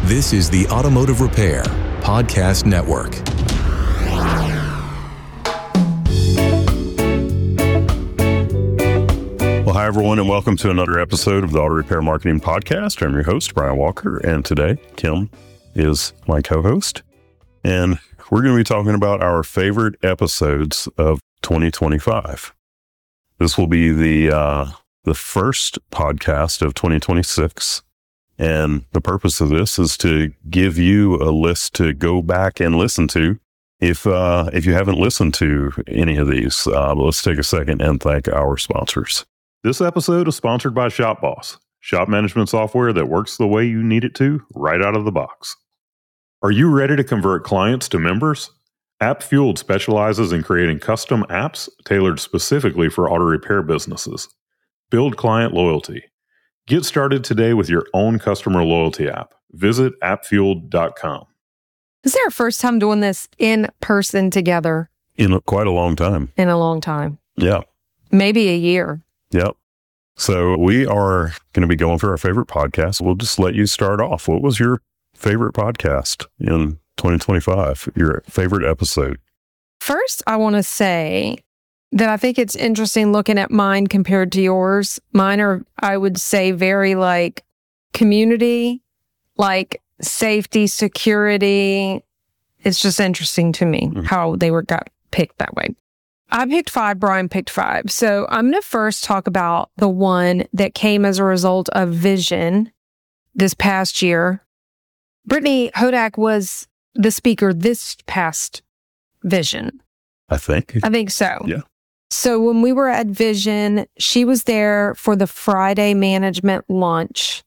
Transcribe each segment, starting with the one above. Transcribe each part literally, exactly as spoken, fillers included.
This is the Automotive Repair Podcast Network. Well, hi, everyone, and welcome to another episode of the Auto Repair Marketing Podcast. I'm your host, Brian Walker, and today, Kim is my co-host, and we're going to be talking about our favorite episodes of twenty twenty-five. This will be the uh, the first podcast of twenty twenty-six, and the purpose of this is to give you a list to go back and listen to if uh, if you haven't listened to any of these. Uh, but let's take a second and thank our sponsors. This episode is sponsored by ShopBoss, shop management software that works the way you need it to right out of the box. Are you ready to convert clients to members? AppFueled specializes in creating custom apps tailored specifically for auto repair businesses. Build client loyalty. Get started today with your own customer loyalty app. Visit app fueled dot com. This is our first time doing this in person together. In a, quite a long time. In a long time. Yeah. Maybe a year. Yep. So we are going to be going for our favorite podcast. We'll just let you start off. What was your favorite podcast in twenty twenty-five? Your favorite episode? First, I want to say that I think it's interesting looking at mine compared to yours. Mine are, I would say, very like community, like safety, security. It's just interesting to me mm-hmm. how they were got picked that way. I picked five, Brian picked five. So I'm going to first talk about the one that came as a result of Vision this past year. Brittany Hodak was the speaker this past Vision. I think. I think so. Yeah. So when we were at Vision, she was there for the Friday management lunch.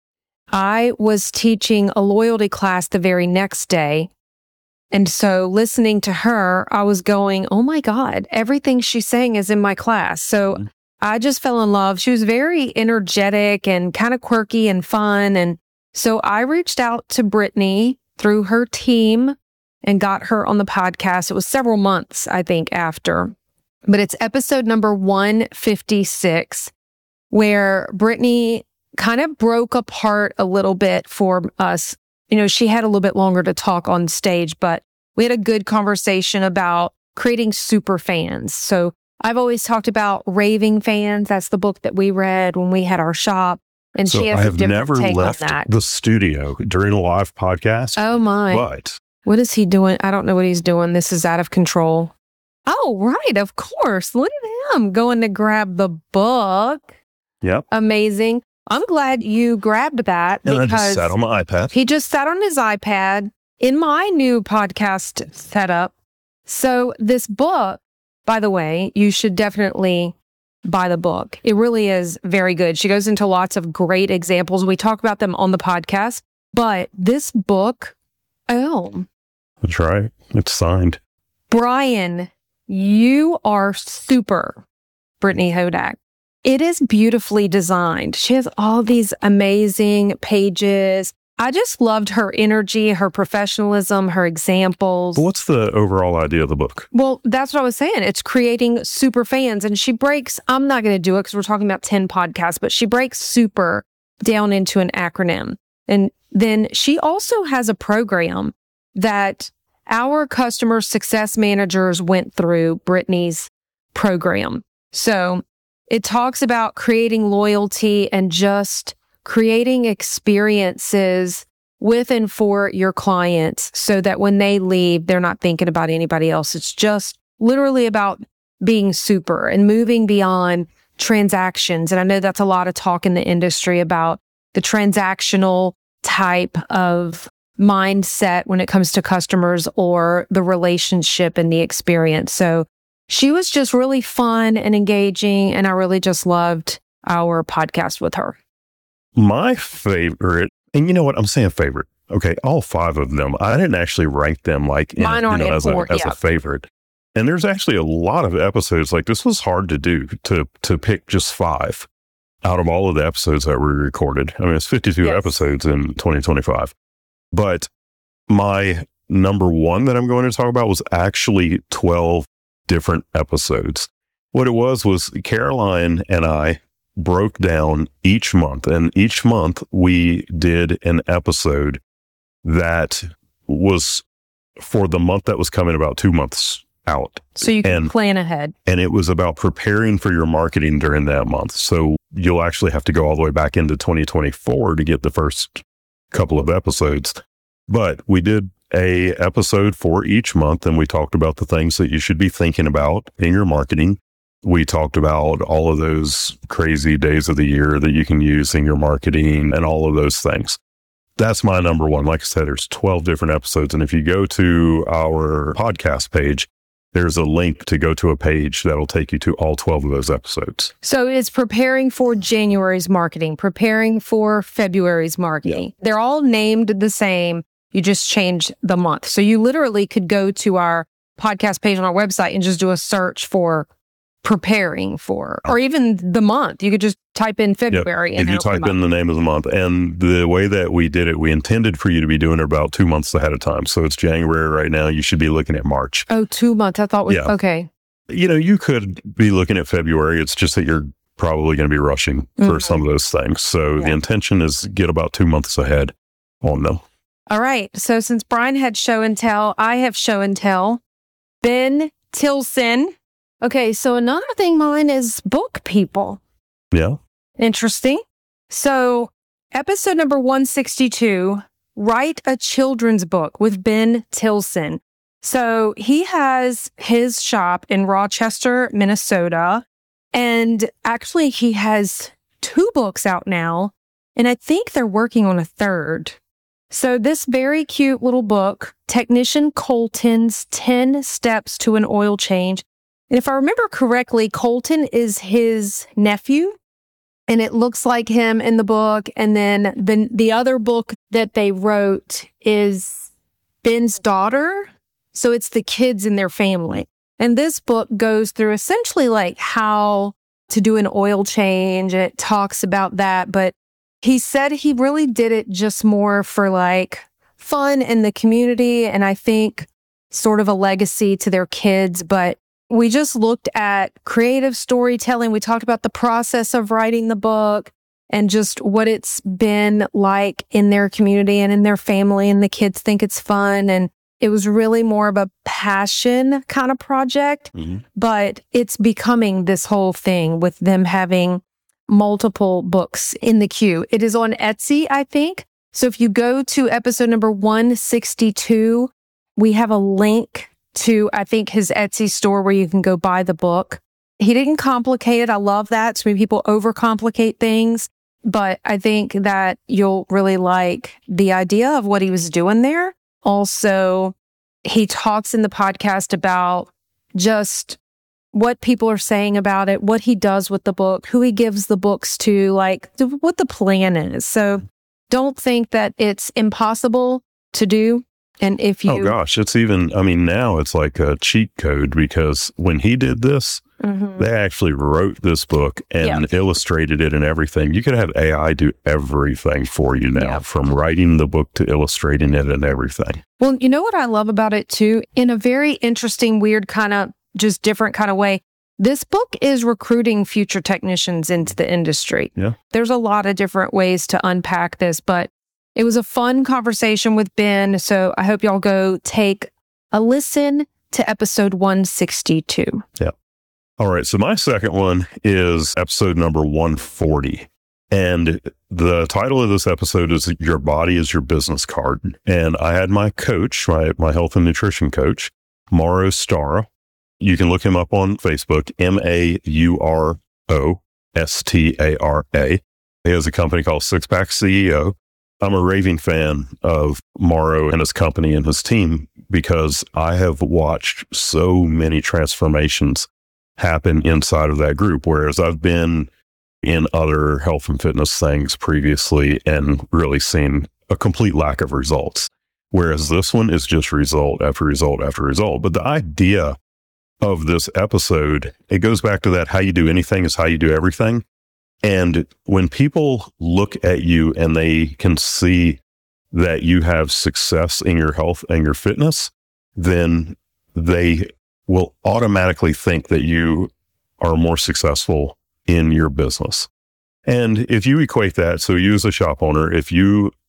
I was teaching a loyalty class the very next day. And so listening to her, I was going, oh my God, everything she's saying is in my class. So mm-hmm. I just fell in love. She was very energetic and kind of quirky and fun. And so I reached out to Brittany through her team and got her on the podcast. It was several months, I think, after. But it's episode number one fifty-six, where Brittany kind of broke apart a little bit for us. You know, she had a little bit longer to talk on stage, but we had a good conversation about creating super fans. So I've always talked about Raving Fans. That's the book that we read when we had our shop. And so she has I a have different never take left on that. the studio during a live podcast. Oh my. But what is he doing? I don't know what he's doing. This is out of control. Oh, right. Of course. Look at him going to grab the book. Yep. Amazing. I'm glad you grabbed that and because I just sat on my iPad. He just sat on his iPad in my new podcast setup. So this book, by the way, you should definitely buy the book. It really is very good. She goes into lots of great examples. We talk about them on the podcast, but this book, oh. That's right. It's signed. Brian, you are super, Brittany Hodak. It is beautifully designed. She has all these amazing pages. I just loved her energy, her professionalism, her examples. What's the overall idea of the book? Well, that's what I was saying. It's creating super fans. And she breaks, I'm not going to do it because we're talking about ten podcasts, but she breaks super down into an acronym. And then she also has a program that our customer success managers went through Brittany's program. So it talks about creating loyalty and just creating experiences with and for your clients so that when they leave, they're not thinking about anybody else. It's just literally about being super and moving beyond transactions. And I know that's a lot of talk in the industry about the transactional type of mindset when it comes to customers or the relationship and the experience. So she was just really fun and engaging, and I really just loved our podcast with her. My favorite, and you know what? I'm saying favorite. Okay, all five of them. I didn't actually rank them like in, Mine aren't you know, as, a, as yeah. a favorite. And there's actually a lot of episodes. Like this was hard to do, to to pick just five out of all of the episodes that were recorded. I mean, it's fifty-two yes. episodes in twenty twenty-five. But my number one that I'm going to talk about was actually twelve different episodes. What it was was Caroline and I broke down each month, and each month we did an episode that was for the month that was coming about two months out. So you can and, plan ahead. And it was about preparing for your marketing during that month. So you'll actually have to go all the way back into twenty twenty-four to get the first couple of episodes. But we did a episode for each month, and we talked about the things that you should be thinking about in your marketing. We talked about all of those crazy days of the year that you can use in your marketing and all of those things. That's my number one. Like I said, there's twelve different episodes. And if you go to our podcast page, there's a link to go to a page that'll take you to all twelve of those episodes. So it's preparing for January's marketing, preparing for February's marketing. Yeah. They're all named the same. You just change the month. So you literally could go to our podcast page on our website and just do a search for preparing for, or even the month. You could just type in February. Yep. And if you type in the name of the month. And the way that we did it, we intended for you to be doing it about two months ahead of time. So it's January right now. You should be looking at March. Oh, two months. I thought we, yeah. okay. You know, you could be looking at February. It's just that you're probably going to be rushing for mm-hmm. some of those things. So yeah. the intention is get about two months ahead on them. All right. So since Brian had show and tell, I have show and tell. Ben Tilson. Okay, so another thing mine is book people. Yeah. Interesting. So episode number one sixty-two, Write a Children's Book with Ben Tilson. So he has his shop in Rochester, Minnesota. And actually he has two books out now. And I think they're working on a third. So this very cute little book, Technician Colton's ten Steps to an Oil Change. And if I remember correctly, Colton is his nephew, and it looks like him in the book. And then the, the other book that they wrote is Ben's daughter. So it's the kids in their family. And this book goes through essentially like how to do an oil change. It talks about that. But he said he really did it just more for like fun in the community. And I think sort of a legacy to their kids. But we just looked at creative storytelling. We talked about the process of writing the book and just what it's been like in their community and in their family. And the kids think it's fun. And it was really more of a passion kind of project, mm-hmm. but it's becoming this whole thing with them having multiple books in the queue. It is on Etsy, I think. So if you go to episode number one sixty-two, we have a link to, I think, his Etsy store where you can go buy the book. He didn't complicate it. I love that. So many people overcomplicate things, but I think that you'll really like the idea of what he was doing there. Also, he talks in the podcast about just what people are saying about it, what he does with the book, who he gives the books to, like what the plan is. So don't think that it's impossible to do. And if you... Oh, gosh, it's even, I mean, now it's like a cheat code because when he did this, mm-hmm. they actually wrote this book and yeah. illustrated it and everything. You could have A I do everything for you now, yeah. from writing the book to illustrating it and everything. Well, you know what I love about it, too? In a very interesting, weird kind of, just different kind of way, this book is recruiting future technicians into the industry. Yeah. There's a lot of different ways to unpack this, but it was a fun conversation with Ben, so I hope y'all go take a listen to episode one sixty-two. Yeah. All right, so my second one is episode number one forty. And the title of this episode is Your Body is Your Business Card. And I had my coach, my, my health and nutrition coach, Mauro Stara. You can look him up on Facebook, M A U R O S T A R A. He has a company called Six Pack C E O. I'm a raving fan of Mauro and his company and his team because I have watched so many transformations happen inside of that group, whereas I've been in other health and fitness things previously and really seen a complete lack of results, whereas this one is just result after result after result. But the idea of this episode, it goes back to that how you do anything is how you do everything. And when people look at you and they can see that you have success in your health and your fitness, then they will automatically think that you are more successful in your business. And if you equate that, so you as a shop owner, if you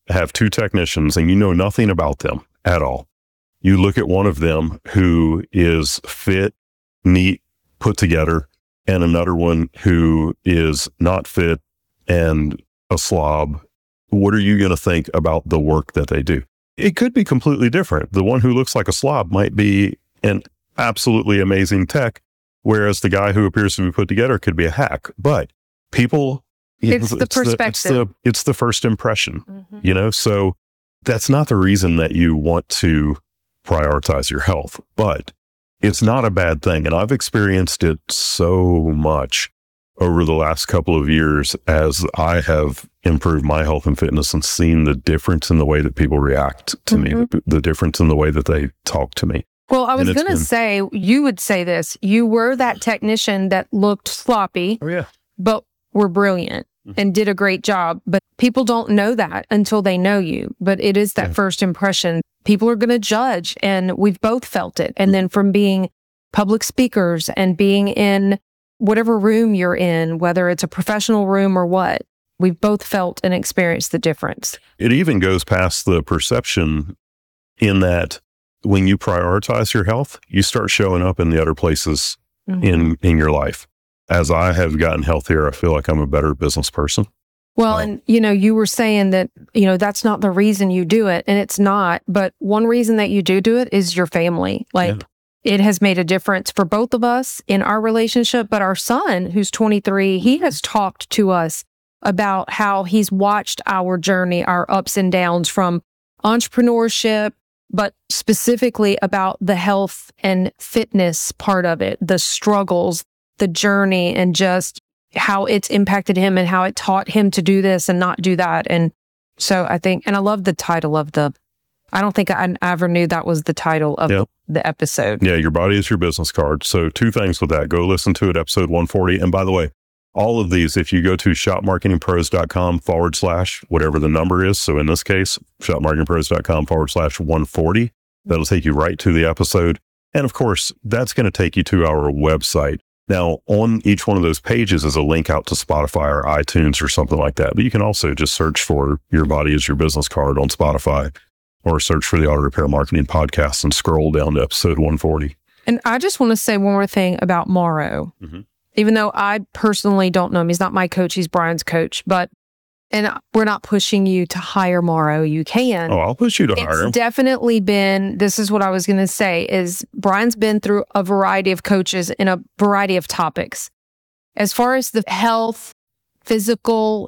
have two technicians and you know nothing about them at all. You look at one of them who is fit, neat, put together, and another one who is not fit and a slob. What are you going to think about the work that they do? It could be completely different. The one who looks like a slob might be an absolutely amazing tech, whereas the guy who appears to be put together could be a hack. But people, it's the it's perspective. The, it's, the, it's the first impression, mm-hmm. you know? So that's not the reason that you want to prioritize your health, but it's not a bad thing. And I've experienced it so much over the last couple of years as I have improved my health and fitness and seen the difference in the way that people react to mm-hmm. me, the, the difference in the way that they talk to me. Well, I was going to say, you would say this, you were that technician that looked sloppy, oh, yeah. but were brilliant mm-hmm. and did a great job. But people don't know that until they know you. But it is that yeah. first impression. People are going to judge, and we've both felt it. And mm-hmm. then from being public speakers and being in whatever room you're in, whether it's a professional room or what, we've both felt and experienced the difference. It even goes past the perception in that when you prioritize your health, you start showing up in the other places mm-hmm. in, in your life. As I have gotten healthier, I feel like I'm a better business person. Well, um, and, you know, you were saying that, you know, that's not the reason you do it, and it's not. But one reason that you do do it is your family. Like, yeah. It has made a difference for both of us in our relationship. But our son, who's twenty-three, he has talked to us about how he's watched our journey, our ups and downs from entrepreneurship, but specifically about the health and fitness part of it, the struggles, the journey, and just how it's impacted him and how it taught him to do this and not do that. And so I think, and I love the title of the, I don't think I ever knew that was the title of yep. the episode. Yeah, your body is your business card. So two things with that. Go listen to it, episode one forty. And by the way, all of these, if you go to shopmarketingpros.com forward slash whatever the number is. So in this case, shopmarketingpros.com forward slash 140. That'll take you right to the episode. And of course, that's going to take you to our website. Now, on each one of those pages is a link out to Spotify or iTunes or something like that. But you can also just search for Your Body is Your Business Card on Spotify, or search for the Auto Repair Marketing Podcast and scroll down to episode one forty. And I just want to say one more thing about Morrow. Mm-hmm. Even though I personally don't know him, he's not my coach, he's Brian's coach, but, and we're not pushing you to hire Morrow. You can. Oh, I'll push you to it's hire him. It's definitely been, this is what I was going to say, is Brian's been through a variety of coaches in a variety of topics. As far as the health, physical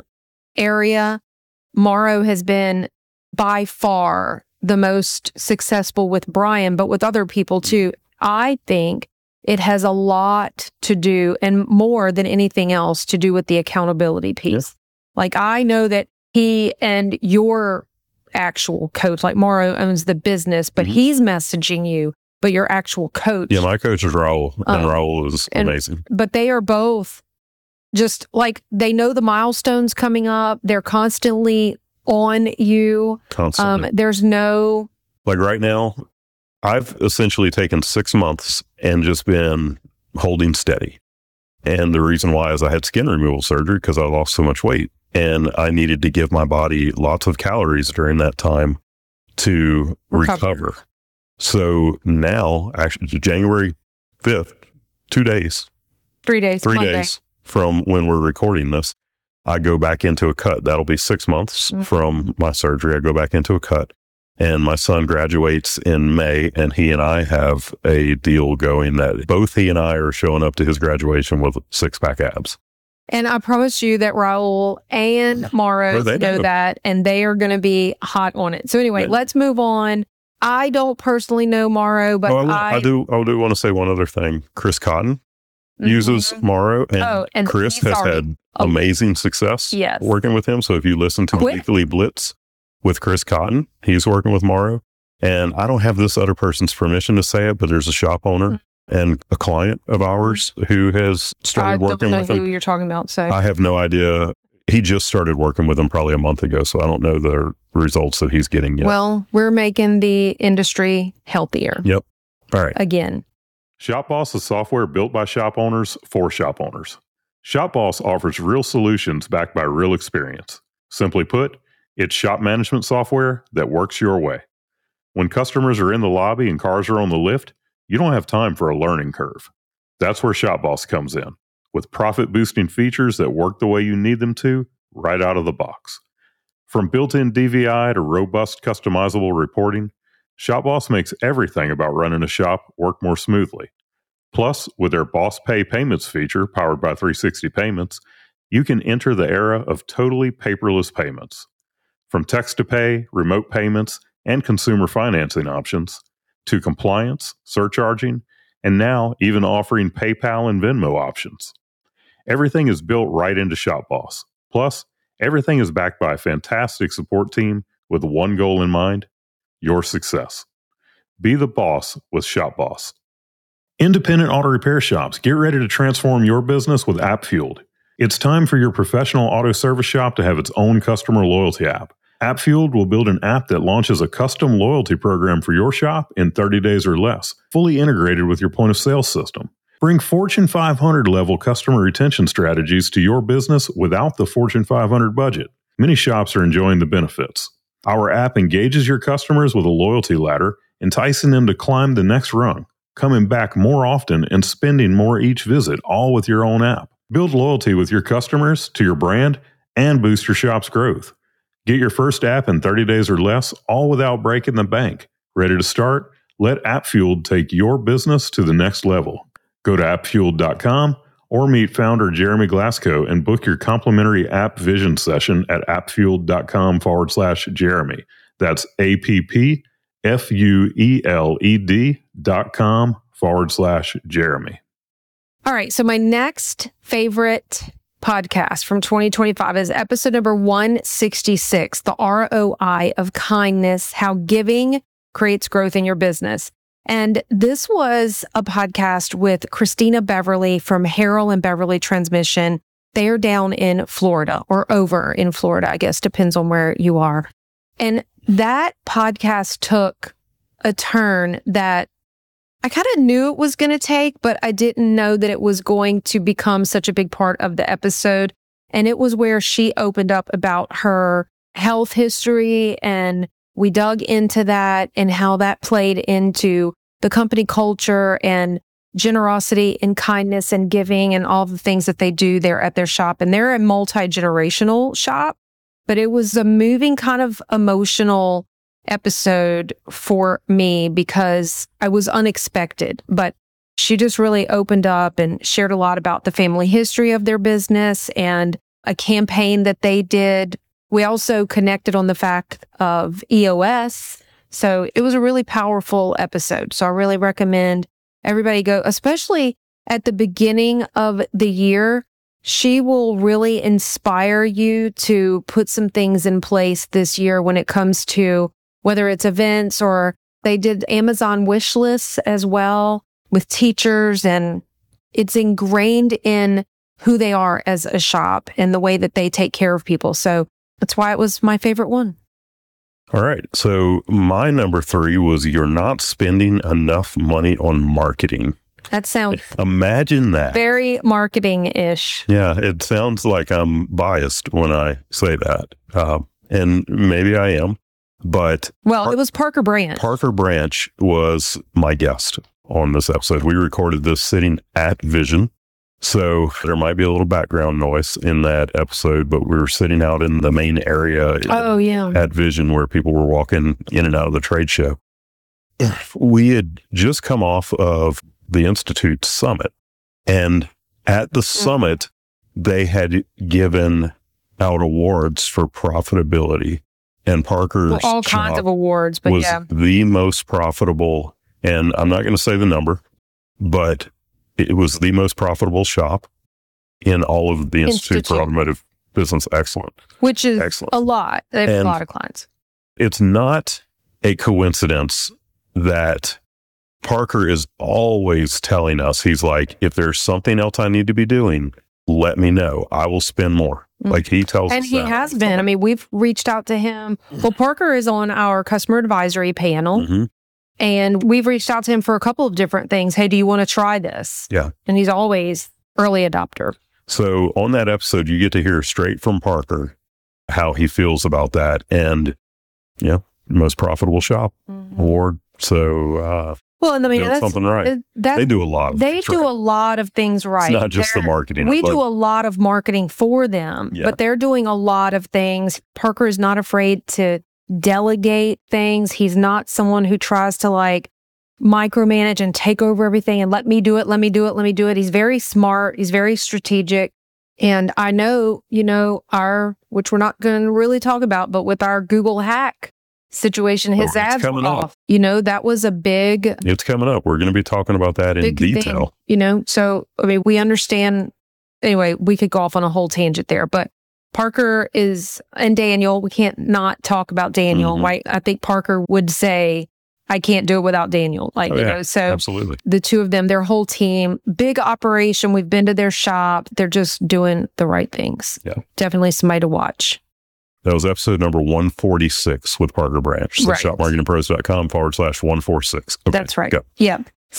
area, Morrow has been by far the most successful with Brian, but with other people too. I think it has a lot to do, and more than anything else, to do with the accountability piece. Yes. Like, I know that he and your actual coach, like Morrow owns the business, but mm-hmm. he's messaging you, but your actual coach. Yeah, my coach is Raul, and um, Raul is and, amazing. But they are both just like, they know the milestones coming up. They're constantly on you. Constantly. Um, there's no... Like right now, I've essentially taken six months and just been holding steady. And the reason why is I had skin removal surgery because I lost so much weight. And I needed to give my body lots of calories during that time to recover. recover. So now, actually, January fifth, two days. Three days. Three Monday. days from when we're recording this. I go back into a cut. That'll be six months mm-hmm. from my surgery. I go back into a cut. And my son graduates in May, and he and I have a deal going that both he and I are showing up to his graduation with six-pack abs. And I promise you that Raul and Morrow know, know that, and they are going to be hot on it. So anyway, yeah. let's move on. I don't personally know Morrow, but oh, I, I do. I do want to say one other thing. Chris Cotton mm-hmm. uses Morrow, and, oh, and Chris has already, had oh, amazing success yes. working with him. So if you listen to Quick. the Weekly Blitz with Chris Cotton, he's working with Morrow. And I don't have this other person's permission to say it, but there's a shop owner mm-hmm. and a client of ours who has started I working don't know with who him. You're talking about, so I have no idea. He just started working with him probably a month ago, so I don't know the results that he's getting yet. Well, we're making the industry healthier. Yep. All right. Again. ShopBoss is software built by shop owners for shop owners. ShopBoss offers real solutions backed by real experience. Simply put, It's shop management software that works your way. When customers are in the lobby and cars are on the lift, you don't have time for a learning curve. That's where ShopBoss comes in, with profit-boosting features that work the way you need them to right out of the box. From built-in D V I to robust customizable reporting, ShopBoss makes everything about running a shop work more smoothly. Plus, with their Boss Pay Payments feature powered by three sixty Payments, you can enter the era of totally paperless payments. From text-to-pay, remote payments, and consumer financing options, to compliance, surcharging, and now even offering PayPal and Venmo options. Everything is built right into ShopBoss. Plus, everything is backed by a fantastic support team with one goal in mind: your success. Be the boss with ShopBoss. Independent auto repair shops, get ready to transform your business with AppFueled. It's time for your professional auto service shop to have its own customer loyalty app. AppFueled will build an app that launches a custom loyalty program for your shop in thirty days or less, fully integrated with your point of sale system. Bring Fortune five hundred level customer retention strategies to your business without the Fortune five hundred budget. Many shops are enjoying the benefits. Our app engages your customers with a loyalty ladder, enticing them to climb the next rung, coming back more often and spending more each visit, all with your own app. Build loyalty with your customers to your brand and boost your shop's growth. Get your first app in thirty days or less, all without breaking the bank. Ready to start? Let AppFueled take your business to the next level. Go to app fueled dot com or meet founder Jeremy Glasgow and book your complimentary app vision session at appfueled.com forward slash Jeremy. That's A-P-P-F-U-E-L-E-D dot com forward slash Jeremy. All right. So my next favorite podcast from twenty twenty-five is episode number one sixty-six, the R O I of kindness, how giving creates growth in your business. And this was a podcast with Christina Beverly from Harrell and Beverly Transmission. They're down in Florida, or over in Florida, I guess, depends on where you are. And that podcast took a turn that I kind of knew it was going to take, but I didn't know that it was going to become such a big part of the episode. And it was where she opened up about her health history, and we dug into that and how that played into the company culture and generosity and kindness and giving and all the things that they do there at their shop. And they're a multi-generational shop, but it was a moving kind of emotional episode for me because I was unexpected, but she just really opened up and shared a lot about the family history of their business and a campaign that they did. We also connected on the fact of E O S. So it was a really powerful episode. So I really recommend everybody go, especially at the beginning of the year. She will really inspire you to put some things in place this year when it comes to whether it's events, or they did Amazon wish lists as well with teachers, and it's ingrained in who they are as a shop and the way that they take care of people. So that's why it was my favorite one. All right. So my number three was you're not spending enough money on marketing. That sounds Imagine that. Very marketing-ish. Yeah, it sounds like I'm biased when I say that. Uh, and maybe I am. But well, it was Parker Branch. Parker Branch was my guest on this episode. We recorded this sitting at Vision. So there might be a little background noise in that episode, but we were sitting out in the main area oh, yeah. at Vision where people were walking in and out of the trade show. We had just come off of the Institute Summit, and at the mm-hmm. summit, they had given out awards for profitability. And Parker's well, all kinds of awards, but was yeah. the most profitable. And I'm not going to say the number, but it was the most profitable shop in all of the Institute, Institute. for Automotive Business Excellence. Which is Excellence. a lot. They have and a lot of clients. It's not a coincidence that Parker is always telling us, he's like, if there's something else I need to be doing, let me know. I will spend more. Like he tells and us he that. has been. I mean, we've reached out to him. Well, Parker is on our customer advisory panel, mm-hmm. and we've reached out to him for a couple of different things. Hey, do you want to try this? Yeah. And he's always early adopter. So on that episode, you get to hear straight from Parker how he feels about that. And yeah, most profitable shop Mhm. award. So, uh, Well, and I mean, doing that's, something right. uh, that, They do a lot of They things do right. a lot of things right. It's not just They're- the marketing. We but do a lot of marketing for them, Yeah. but they're doing a lot of things. Parker is not afraid to delegate things. He's not someone who tries to like micromanage and take over everything and let me do it, let me do it, let me do it. He's very smart. He's very strategic. And I know, you know, our, which we're not going to really talk about, but with our Google hack situation, his Oh, it's ads were coming up. off. You know, that was a big, It's coming up. We're going to be talking about that in big detail. thing, you know? So, I mean, we understand. Anyway, we could go off on a whole tangent there, but Parker is, and Daniel, we can't not talk about Daniel, Mhm. right? I think Parker would say, I can't do it without Daniel. Like, Oh, you yeah. know, so Absolutely. the two of them, their whole team, big operation. We've been to their shop. They're just doing the right things. Yeah. Definitely somebody to watch. That was episode number one forty-six with Parker Branch. So Right. shop marketing pros dot com forward slash one forty-six. Okay, That's right. go. Yeah.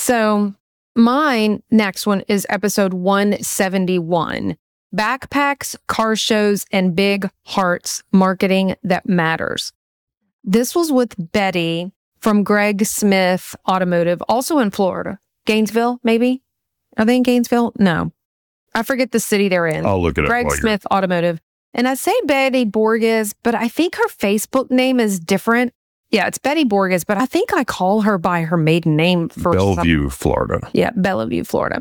So mine next one is episode one seventy-one. Backpacks, car shows, and big hearts marketing that matters. This was with Betty from Greg Smith Automotive, also in Florida. Gainesville, maybe? Are they in Gainesville? No. I forget the city they're in. I'll look it up. Greg while you're- Smith Automotive. And I say Betty Borges, but I think her Facebook name is different. Yeah, it's Betty Borges, but I think I call her by her maiden name for some- Bellevue, Florida. yeah, Bellevue, Florida.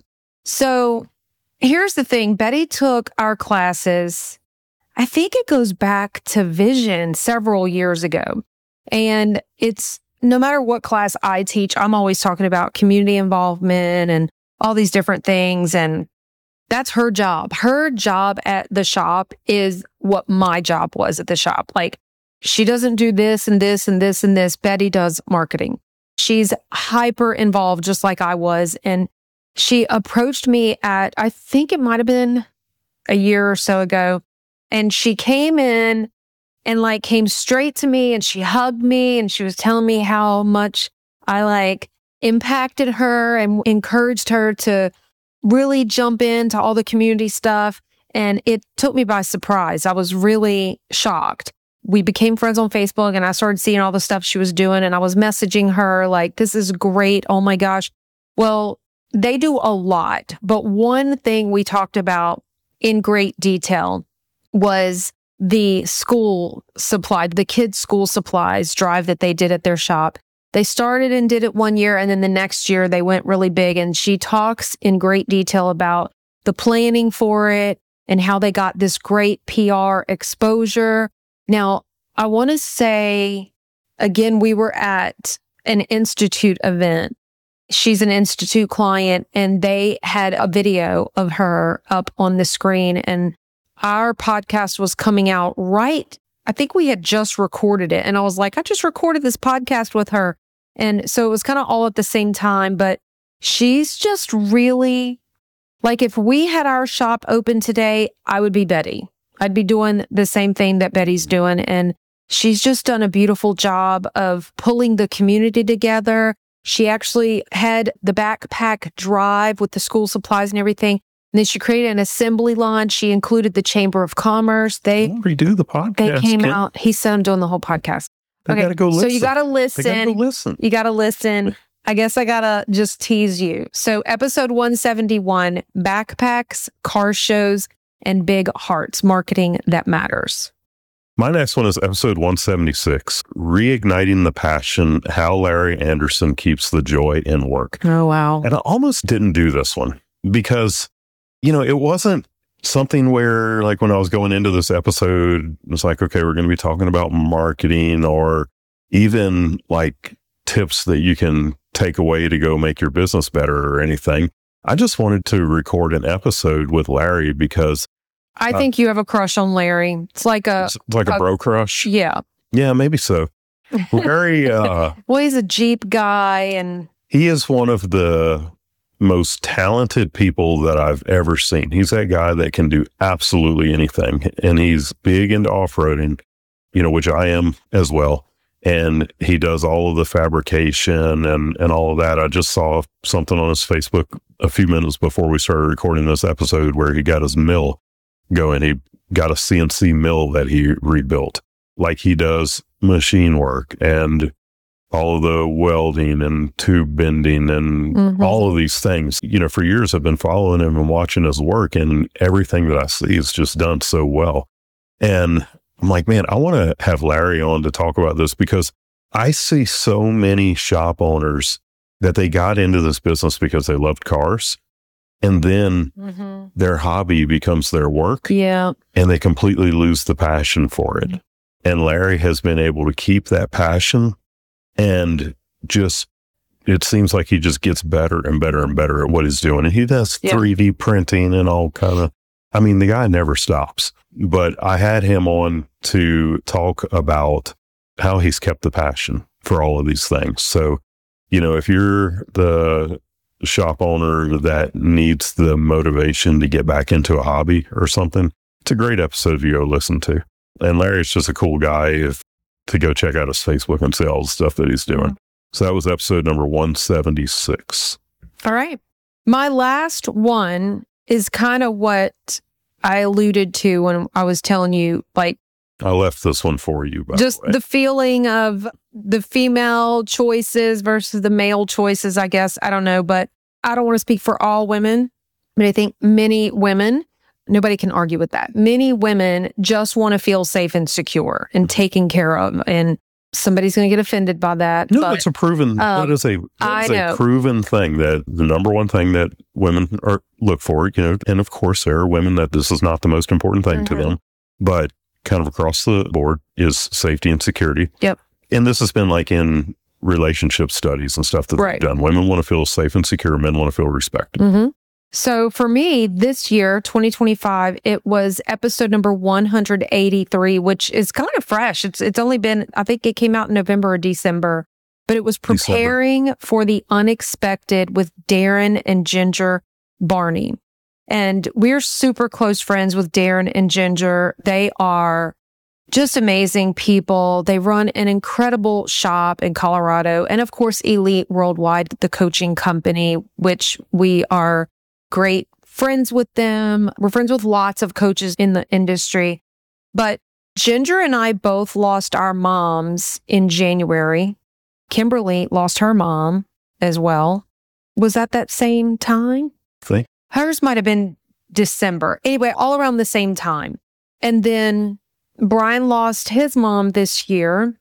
So here's the thing. Betty took our classes. I think it goes back to Vision several years ago. And it's no matter what class I teach, I'm always talking about community involvement and all these different things. And that's her job. Her job at the shop is what my job was at the shop. Like, she doesn't do this and this and this and this. Betty does marketing. She's hyper involved, just like I was. And she approached me at, I think it might have been a year or so ago. And she came in and like came straight to me and she hugged me and she was telling me how much I like impacted her and encouraged her to really jump into all the community stuff. And it took me by surprise. I was really shocked. We became friends on Facebook and I started seeing all the stuff she was doing and I was messaging her like, this is great. Oh my gosh. Well, they do a lot, but one thing we talked about in great detail was the school supply, the kids' school supplies drive that they did at their shop. They started and did it one year, and then the next year they went really big. And she talks in great detail about the planning for it and how they got this great P R exposure. Now, I want to say, again, we were at an Institute event. She's an Institute client, and they had a video of her up on the screen. And our podcast was coming out right. I think we had just recorded it. And I was like, I just recorded this podcast with her. And so it was kind of all at the same time. But she's just really like, if we had our shop open today, I would be Betty. I'd be doing the same thing that Betty's doing. And she's just done a beautiful job of pulling the community together. She actually had the backpack drive with the school supplies and everything. And then she created an assembly line. She included the Chamber of Commerce. They We'll redo the podcast. they came Kim. out. He said I'm doing the whole podcast. They gotta go so listen. you got to They listen. gotta go listen. You got to listen. I guess I got to just tease you. So episode one seventy-one, backpacks, car shows, and big hearts, marketing that matters. My next one is episode one seventy-six, Reigniting the Passion, How Larry Anderson Keeps the Joy in Work. Oh, wow. And I almost didn't do this one because, you know, it wasn't something where, like, when I was going into this episode, it was like, okay, we're going to be talking about marketing or even like tips that you can take away to go make your business better or anything. I just wanted to record an episode with Larry because I think you have a crush on Larry. It's like a, it's like a a- bro crush. yeah. Yeah, maybe so. Larry, uh, Well, he's a Jeep guy and he is one of the most talented people that I've ever seen. He's that guy that can do absolutely anything. And he's big into off-roading, you know, which I am as well. And he does all of the fabrication and, and all of that. I just saw something on his Facebook a few minutes before we started recording this episode where he got his mill going. He got a C N C mill that he rebuilt, like he does machine work and all of the welding and tube bending and mm-hmm. all of these things. You know, for years I've been following him and watching his work, and everything that I see is just done so well. And I'm like, man, I want to have Larry on to talk about this, because I see so many shop owners that they got into this business because they loved cars, and then mm-hmm. their hobby becomes their work. Yeah. And they completely lose the passion for it. And Larry has been able to keep that passion, and just, it seems like he just gets better and better and better at what he's doing. And he does yeah. three D printing and all kind of, I mean, the guy never stops. But I had him on to talk about how he's kept the passion for all of these things. So, you know, if you're the shop owner that needs the motivation to get back into a hobby or something, it's a great episode to go listen to. And Larry's just a cool guy if, to go check out his Facebook and see all the stuff that he's doing. So that was episode number one seventy-six. All right. My last one is kind of what I alluded to when I was telling you, like, I left this one for you, by just the way. The feeling of the female choices versus the male choices, I guess. I don't know, but I don't want to speak for all women, but I think many women, nobody can argue with that. Many women just want to feel safe and secure and taken care of. And somebody's going to get offended by that. No, but, it's a proven, um, that is a, that is I a know. proven thing, that the number one thing that women are look for, you know, and of course there are women that this is not the most important thing mm-hmm. to them, but kind of across the board is safety and security. Yep. And this has been like in relationship studies and stuff that right. they've done. Women want to feel safe and secure. Men want to feel respected. Mm-hmm. So for me, this year, twenty twenty-five, it was episode number one hundred eighty-three, which is kind of fresh. It's it's only been, I think it came out in November or December, but it was preparing December. For the unexpected with Darren and Ginger Barney. And we're super close friends with Darren and Ginger. They are just amazing people. They run an incredible shop in Colorado. And of course, Elite Worldwide, the coaching company, which we are great friends with them. We're friends with lots of coaches in the industry. But Ginger and I both lost our moms in January. Kimberly lost her mom as well. Was that that same time? I think. Hers might have been December. Anyway, all around the same time. And then Brian lost his mom this year.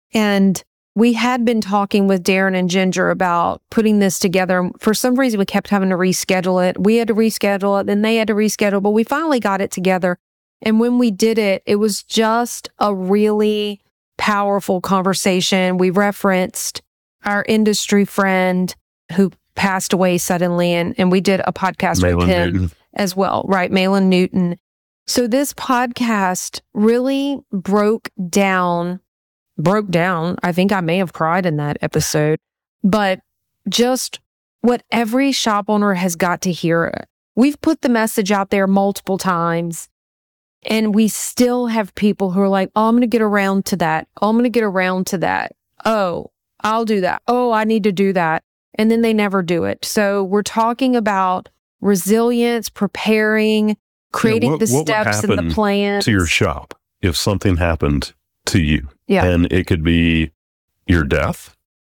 And we had been talking with Darren and Ginger about putting this together. For some reason, we kept having to reschedule it. We had to reschedule it, then they had to reschedule, but we finally got it together. And when we did it, it was just a really powerful conversation. We referenced our industry friend who passed away suddenly, and, and we did a podcast Malin with him Newton. As well, right? Malin Newton. So this podcast really broke down broke down. I think I may have cried in that episode, but just what every shop owner has got to hear. We've put the message out there multiple times, and we still have people who are like, oh, I'm going to get around to that. Oh, I'm going to get around to that. Oh, I'll do that. Oh, I need to do that. And then they never do it. So we're talking about resilience, preparing, creating yeah, what, the what steps and the plans. To your shop, if something happened to you. Yeah. And it could be your death,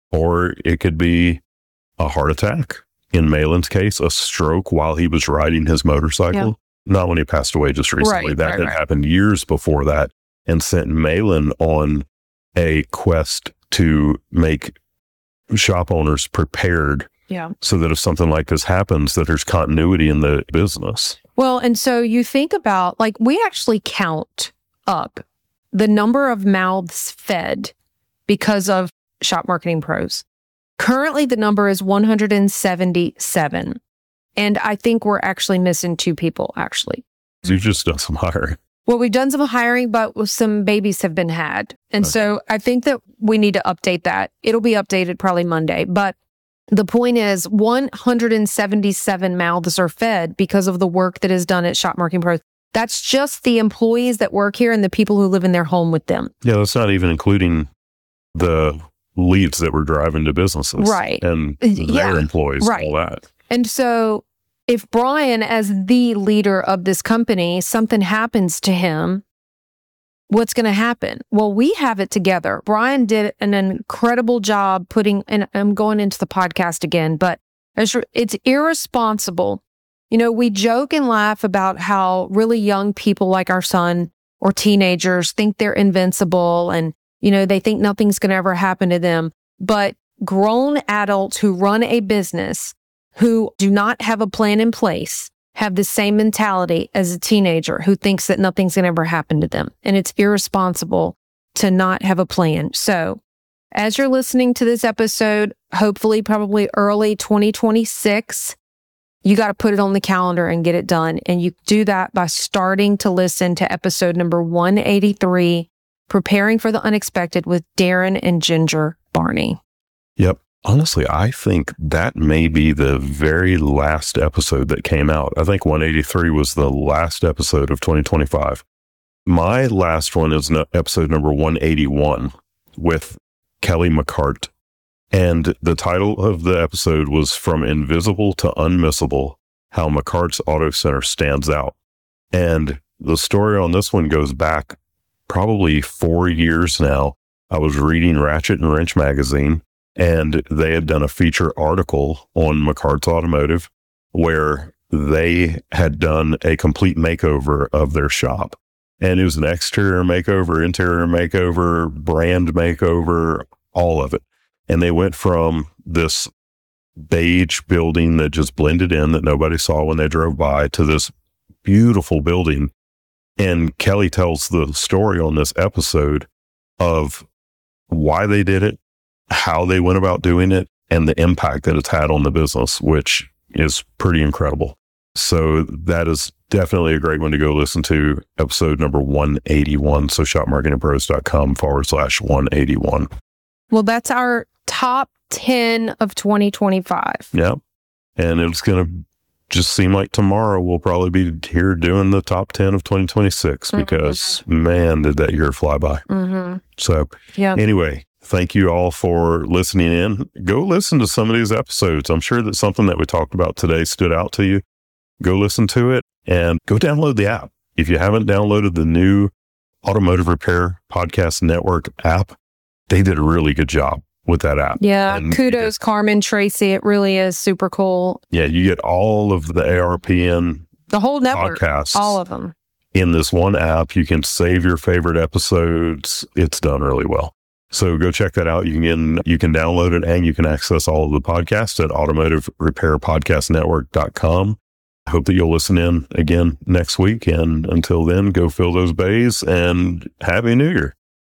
or it could be a heart attack. In Malin's case, a stroke while he was riding his motorcycle. Yeah. Not when he passed away just recently. Right, that right, had right. happened years before that, and sent Malin on a quest to make shop owners prepared. Yeah. So that if something like this happens, that there's continuity in the business. Well, and so you think about, like, we actually count up the number of mouths fed because of Shop Marketing Pros. Currently, the number is one hundred seventy-seven. And I think we're actually missing two people, actually. You've just done some hiring. Well, we've done some hiring, but some babies have been had. And okay. So I think that we need to update that. It'll be updated probably Monday. But the point is one hundred seventy-seven mouths are fed because of the work that is done at Shop Marketing Pros. That's just the employees that work here and the people who live in their home with them. Yeah, that's not even including the leads that we're driving to businesses. Right. And their yeah. employees, right. all that. And so if Brian, as the leader of this company, something happens to him, what's going to happen? Well, we have it together. Brian did an incredible job putting, and I'm going into the podcast again, but it's irresponsible. You know, we joke and laugh about how really young people like our son or teenagers think they're invincible and, you know, they think nothing's going to ever happen to them. But grown adults who run a business who do not have a plan in place have the same mentality as a teenager who thinks that nothing's going to ever happen to them. And it's irresponsible to not have a plan. So as you're listening to this episode, hopefully probably early twenty twenty-six, you got to put it on the calendar and get it done. And you do that by starting to listen to episode number one eighty-three, Preparing for the Unexpected with Darren and Ginger Barney. Yep. Honestly, I think that may be the very last episode that came out. I think one eighty-three was the last episode of twenty twenty-five. My last one is no, episode number one eighty-one with Kelly McCart. And the title of the episode was From Invisible to Unmissable, How McCart's Auto Center Stands Out. And the story on this one goes back probably four years now. I was reading Ratchet and Wrench magazine, and they had done a feature article on McCart's Automotive where they had done a complete makeover of their shop. And it was an exterior makeover, interior makeover, brand makeover, all of it. And they went from this beige building that just blended in that nobody saw when they drove by to this beautiful building. And Kelly tells the story on this episode of why they did it, how they went about doing it, and the impact that it's had on the business, which is pretty incredible. So that is definitely a great one to go listen to, episode number one eighty-one. So shopmarketingpros.com forward slash 181. Well, that's our top ten of twenty twenty-five. Yeah. And it's going to just seem like tomorrow we'll probably be here doing the top ten of twenty twenty-six because, mm-hmm. man, did that year fly by. Mm-hmm. So yeah. Anyway, thank you all for listening in. Go listen to some of these episodes. I'm sure that something that we talked about today stood out to you. Go listen to it and go download the app. If you haven't downloaded the new Automotive Repair Podcast Network app, they did a really good job with that app. Yeah. And kudos, get, Carmen, Tracy. It really is super cool. Yeah. You get all of the A R P N, the whole network, podcasts, all of them in this one app. You can save your favorite episodes. It's done really well. So go check that out. You can, you can download it and you can access all of the podcasts at automotive repair podcast network dot com. I hope that you'll listen in again next week. And until then, go fill those bays and Happy New Year.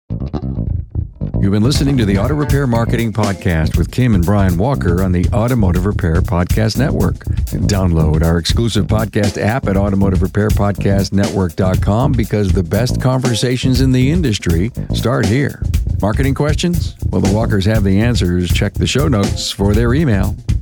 You've been listening to the Auto Repair Marketing Podcast with Kim and Brian Walker on the Automotive Repair Podcast Network. Download our exclusive podcast app at automotive repair podcast network dot com because the best conversations in the industry start here. Marketing questions? Well, the Walkers have the answers. Check the show notes for their email.